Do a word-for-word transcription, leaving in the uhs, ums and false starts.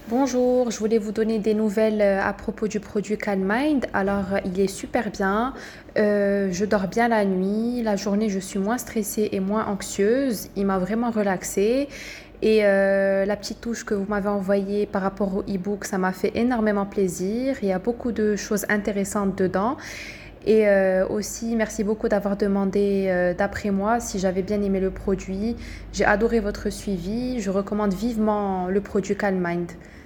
Bonjour, je voulais vous donner des nouvelles euh, à propos du produit Calm Mind. Alors, euh, il est super bien. Euh, je dors bien la nuit. La journée, je suis moins stressée et moins anxieuse. Il m'a vraiment relaxée. Et euh, la petite touche que vous m'avez envoyée par rapport au e-book, ça m'a fait énormément plaisir. Il y a beaucoup de choses intéressantes dedans. Et euh, aussi, merci beaucoup d'avoir demandé euh, d'après moi si j'avais bien aimé le produit. J'ai adoré votre suivi. Je recommande vivement le produit Calm Mind.